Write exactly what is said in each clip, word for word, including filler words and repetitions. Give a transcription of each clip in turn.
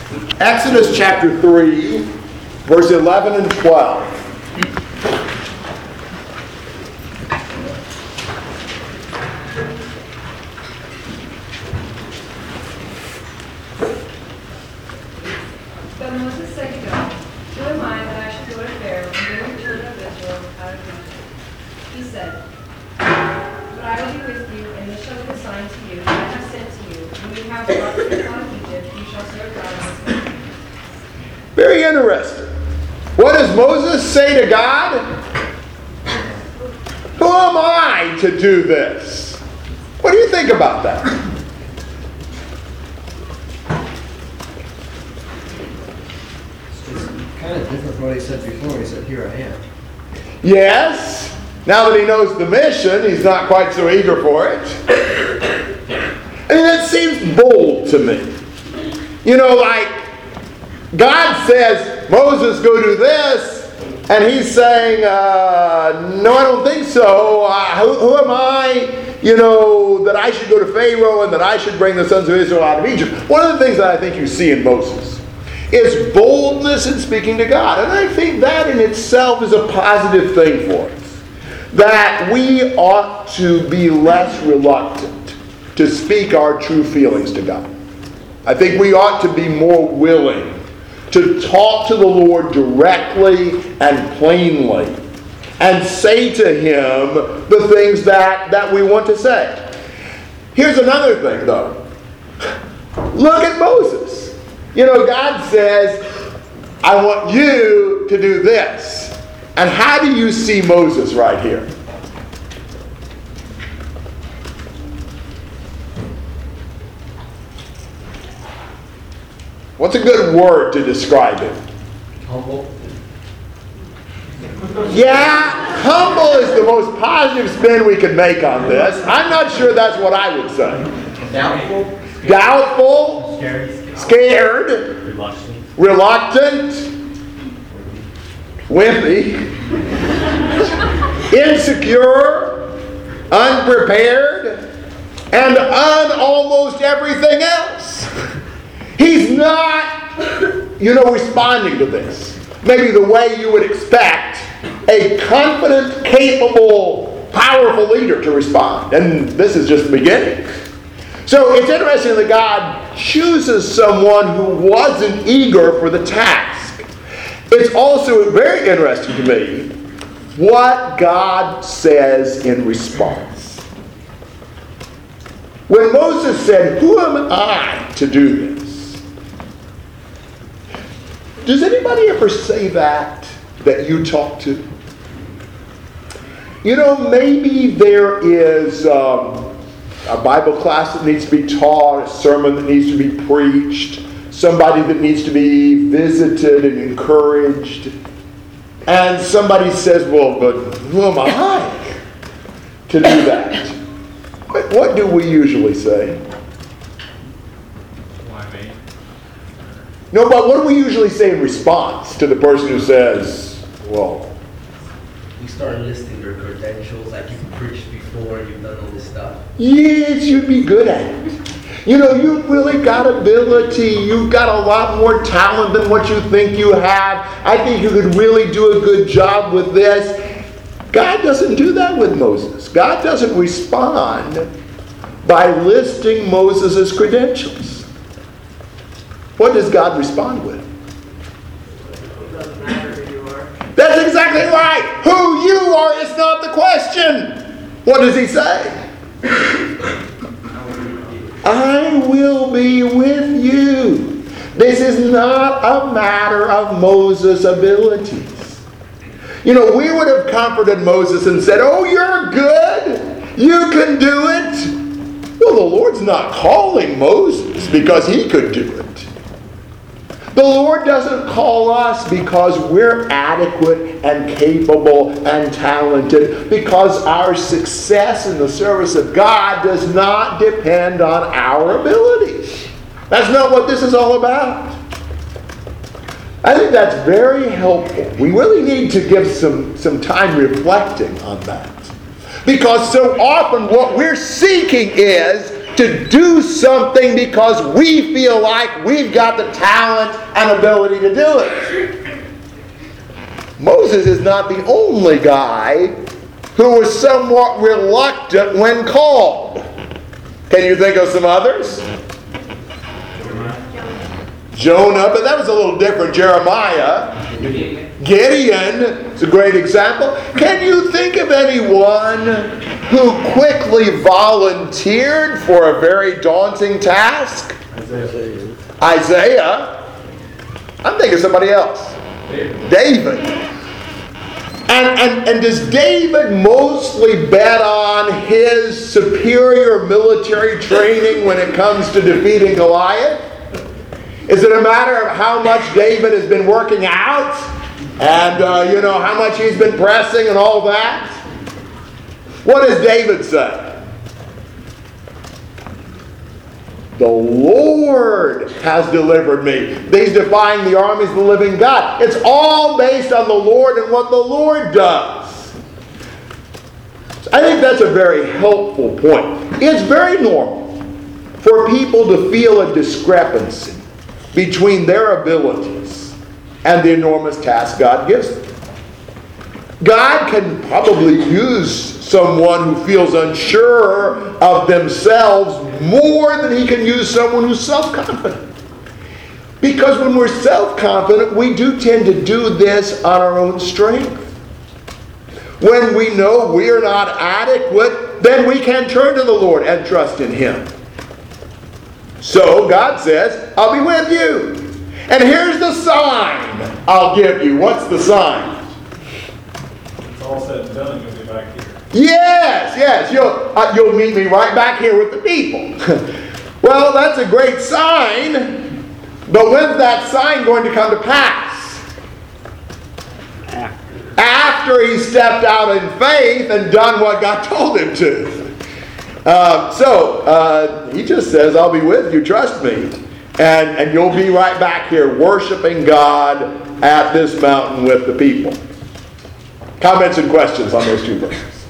Exodus chapter three, verse eleven and twelve. But Moses said to God, "Who am I that I should go to Pharaoh and bring the children of Israel out of Egypt?" He said, "But I will be with you, and this shall be the sign to you that I have sent to you. When you have brought them out of Egypt, you shall serve God in this way." Very interesting. What does Moses say to God? Who am I to do this? What do you think about that? It's kind of different from what he said before. He said, "Here I am." Yes. Now that he knows the mission, he's not quite so eager for it. I mean, it seems bold to me. You know, like, God says, Moses, go do this, and he's saying, uh, no, I don't think so. Uh, who, who am I, you know, that I should go to Pharaoh and that I should bring the sons of Israel out of Egypt? One of the things that I think you see in Moses is boldness in speaking to God. And I think that in itself is a positive thing for us. That we ought to be less reluctant to speak our true feelings to God. I think we ought to be more willing to talk to the Lord directly and plainly and say to Him the things that, that we want to say. Here's another thing, though. Look at Moses. You know, God says, I want you to do this. And how do you see Moses right here? What's a good word to describe him? Humble. Yeah, humble is the most positive spin we could make on this. I'm not sure that's what I would say. Doubtful. Doubtful. Scared. Scared. Reluctant. Reluctant. Wimpy. Insecure. Unprepared. And un almost everything else. He's not, you know, responding to this. Maybe the way you would expect a confident, capable, powerful leader to respond. And this is just the beginning. So it's interesting that God chooses someone who wasn't eager for the task. It's also very interesting to me what God says in response. When Moses said, "Who am I to do this?" Does anybody ever say that, that you talk to? You know, maybe there is um, a Bible class that needs to be taught, a sermon that needs to be preached, somebody that needs to be visited and encouraged. And somebody says, well, but who am I to do that? What, what do we usually say? No, but what do we usually say in response to the person who says, well... You start listing your credentials, like you've preached before, you've done all this stuff. Yes, you'd be good at it. You know, you've really got ability. You've got a lot more talent than what you think you have. I think you could really do a good job with this. God doesn't do that with Moses. God doesn't respond by listing Moses' credentials. What does God respond with? It doesn't matter who you are. That's exactly right. Who you are is not the question. What does he say? I will be with you. This is not a matter of Moses' abilities. You know, we would have comforted Moses and said, oh, you're good. You can do it. Well, the Lord's not calling Moses because he could do it. The Lord doesn't call us because we're adequate and capable and talented, because our success in the service of God does not depend on our abilities. That's not what this is all about. I think that's very helpful. We really need to give some, some time reflecting on that. Because so often what we're seeking is to do something because we feel like we've got the talent and ability to do it. Moses is not the only guy who was somewhat reluctant when called. Can you think of some others? Jonah, but that was a little different. Jeremiah. Gideon is a great example. Can you think of anyone who quickly volunteered for a very daunting task? Isaiah. Isaiah. I'm thinking of somebody else. David. David. And, and, and does David mostly bet on his superior military training when it comes to defeating Goliath? Is it a matter of how much David has been working out? And, uh, you know, how much he's been pressing and all that? What does David say? The Lord has delivered me. He's defying the armies of the living God. It's all based on the Lord and what the Lord does. I think that's a very helpful point. It's very normal for people to feel a discrepancy between their abilities and the enormous task God gives them. God can probably use someone who feels unsure of themselves more than he can use someone who's self-confident. Because when we're self-confident, we do tend to do this on our own strength. When we know we're not adequate, then we can turn to the Lord and trust in Him. So God says, I'll be with you. And here's the sign I'll give you. What's the sign? It's all said and done, you'll be back here. Yes, yes. You'll, uh, you'll meet me right back here with the people. Well, that's a great sign. But when's that sign going to come to pass? After. After he stepped out in faith and done what God told him to. Uh, so, uh, he just says, I'll be with you, trust me. And, and you'll be right back here worshiping God at this mountain with the people. Comments and questions on those two verses?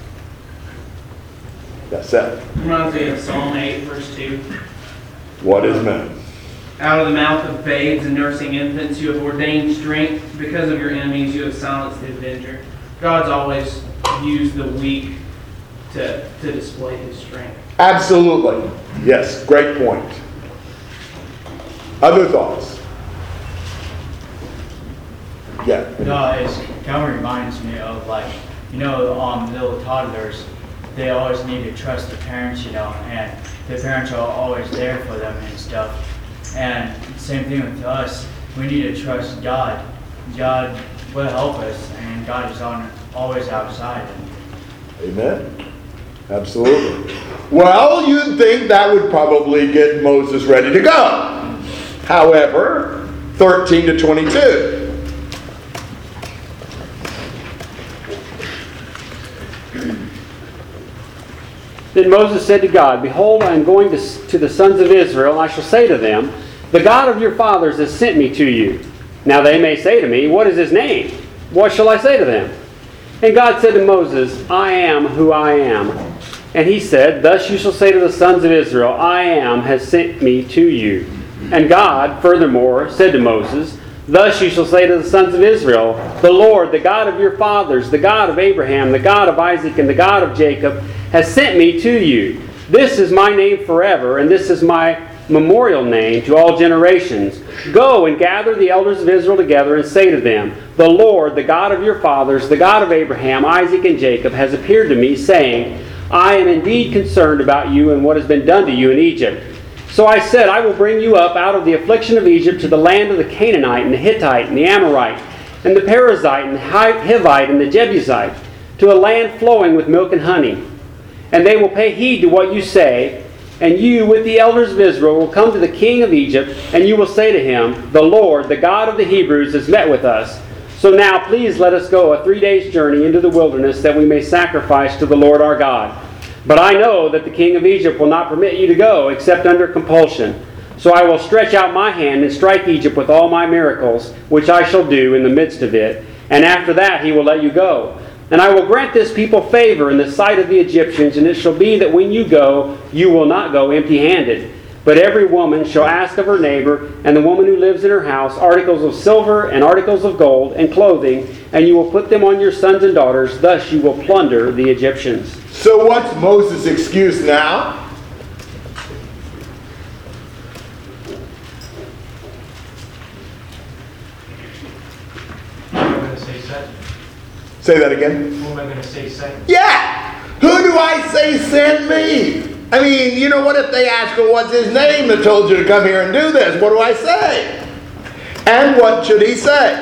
Yes, Seth. Reminds me of Psalm eight, verse two. What is man? Out of the mouth of babes and nursing infants you have ordained strength. Because of your enemies you have silenced the avenger. God's always used the weak to, to display His strength. Absolutely. Yes, great point. Other thoughts? Yeah. No, it kind of reminds me of, like, you know, um, little toddlers, they always need to trust their parents, you know, and the parents are always there for them and stuff. And same thing with us, we need to trust God. God will help us, and God is on always outside. Amen. Absolutely. Well, you'd think that would probably get Moses ready to go. However, thirteen to twenty-two. Then Moses said to God, Behold, I am going to, to the sons of Israel, and I shall say to them, The God of your fathers has sent me to you. Now they may say to me, What is his name? What shall I say to them? And God said to Moses, I am who I am. And he said, Thus you shall say to the sons of Israel, I am has sent me to you. And God, furthermore, said to Moses, Thus you shall say to the sons of Israel, The Lord, the God of your fathers, the God of Abraham, the God of Isaac, and the God of Jacob, has sent me to you. This is my name forever, and this is my memorial name to all generations. Go and gather the elders of Israel together and say to them, The Lord, the God of your fathers, the God of Abraham, Isaac, and Jacob, has appeared to me, saying, I am indeed concerned about you and what has been done to you in Egypt. So I said, I will bring you up out of the affliction of Egypt to the land of the Canaanite, and the Hittite, and the Amorite, and the Perizzite, and the Hivite, and the Jebusite, to a land flowing with milk and honey. And they will pay heed to what you say, and you with the elders of Israel will come to the king of Egypt, and you will say to him, The Lord, the God of the Hebrews, has met with us. So now please let us go a three days' journey into the wilderness, that we may sacrifice to the Lord our God. But I know that the king of Egypt will not permit you to go, except under compulsion. So I will stretch out my hand and strike Egypt with all my miracles, which I shall do in the midst of it. And after that he will let you go. And I will grant this people favor in the sight of the Egyptians, and it shall be that when you go, you will not go empty-handed. But every woman shall ask of her neighbor, and the woman who lives in her house, articles of silver and articles of gold and clothing, and you will put them on your sons and daughters. Thus you will plunder the Egyptians. So what's Moses' excuse now? What am I going to say second? Say that again. Who am I going to say second? Yeah! Who do I say sent me? I mean, you know what if they ask her what's his name that told you to come here and do this? What do I say? And what should he say?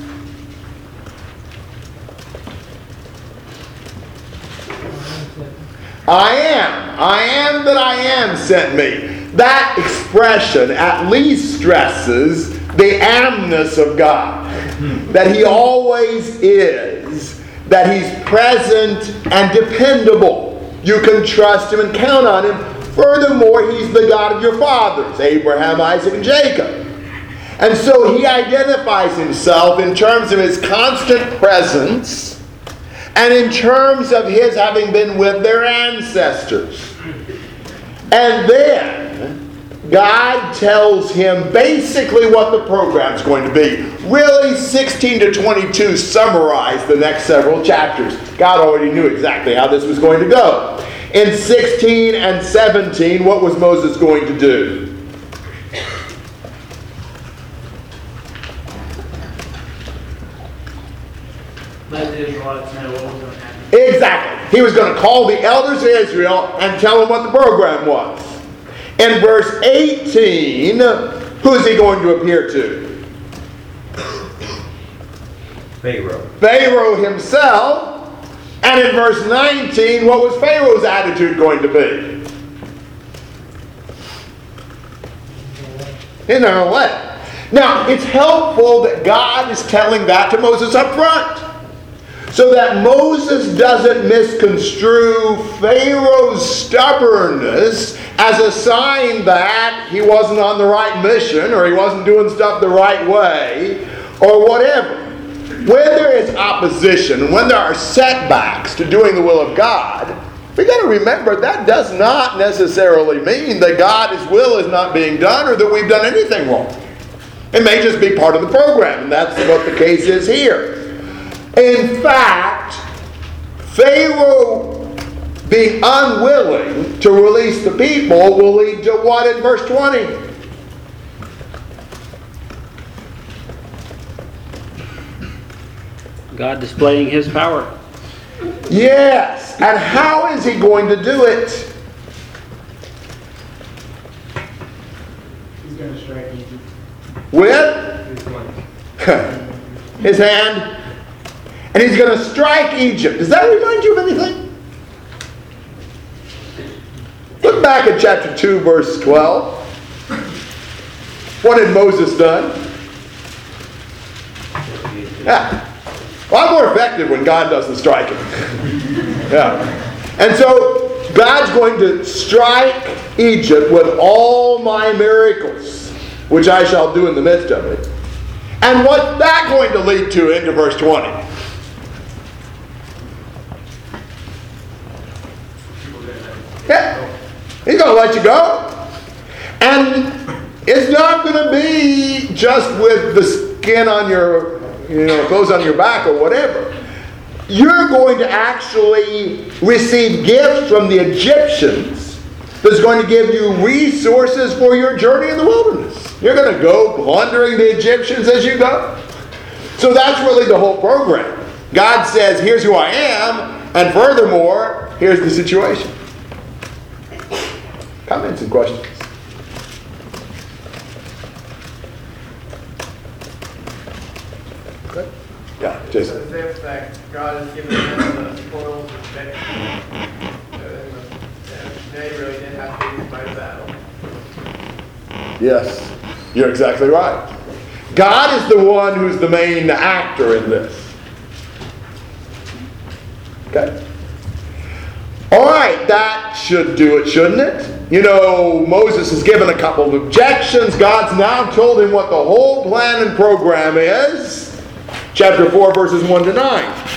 I am. I am that I am sent me. That expression at least stresses the amness of God. That he always is. That he's present and dependable. You can trust him and count on him. Furthermore, he's the God of your fathers, Abraham, Isaac, and Jacob. And so he identifies himself in terms of his constant presence and in terms of his having been with their ancestors. And then God tells him basically what the program's going to be. Really, sixteen to twenty-two summarize the next several chapters. God already knew exactly how this was going to go. In sixteen and seventeen, what was Moses going to do? Let the Israelites know what was going to happen. Exactly. He was going to call the elders of Israel and tell them what the program was. In verse eighteen, who is he going to appear to? Pharaoh. Pharaoh himself. And in verse nineteen, what was Pharaoh's attitude going to be? In our way. Now, it's helpful that God is telling that to Moses up front, so that Moses doesn't misconstrue Pharaoh's stubbornness as a sign that he wasn't on the right mission, or he wasn't doing stuff the right way, or whatever. When there is opposition, when there are setbacks to doing the will of God, we've got to remember that does not necessarily mean that God's will is not being done or that we've done anything wrong. It may just be part of the program, and that's what the case is here. In fact, Pharaoh being unwilling to release the people will lead to what in verse twenty? God displaying his power. Yes. And how is he going to do it? He's going to strike Egypt. With his hand. And he's going to strike Egypt. Does that remind you of anything? Look back at chapter two, verse twelve. What had Moses done? Yeah. Well, I'm more effective when God doesn't strike him. Yeah. And so God's going to strike Egypt with all my miracles, which I shall do in the midst of it. And what's that going to lead to into verse twenty? Yeah. He's going to let you go. And it's not going to be just with the skin on your, you know, clothes on your back or whatever. You're going to actually receive gifts from the Egyptians that's going to give you resources for your journey in the wilderness. You're going to go plundering the Egyptians as you go. So that's really the whole program. God says, here's who I am, and furthermore, here's the situation. Comments and questions? Okay. Yeah, Jason. So the fact that God has given them the spoils of victory, they really didn't have to fight a battle. Yes, you're exactly right. God is the one who's the main actor in this. Okay? All right, that should do it, shouldn't it? You know, Moses has given a couple of objections. God's now told him what the whole plan and program is. Chapter four, verses one to nine.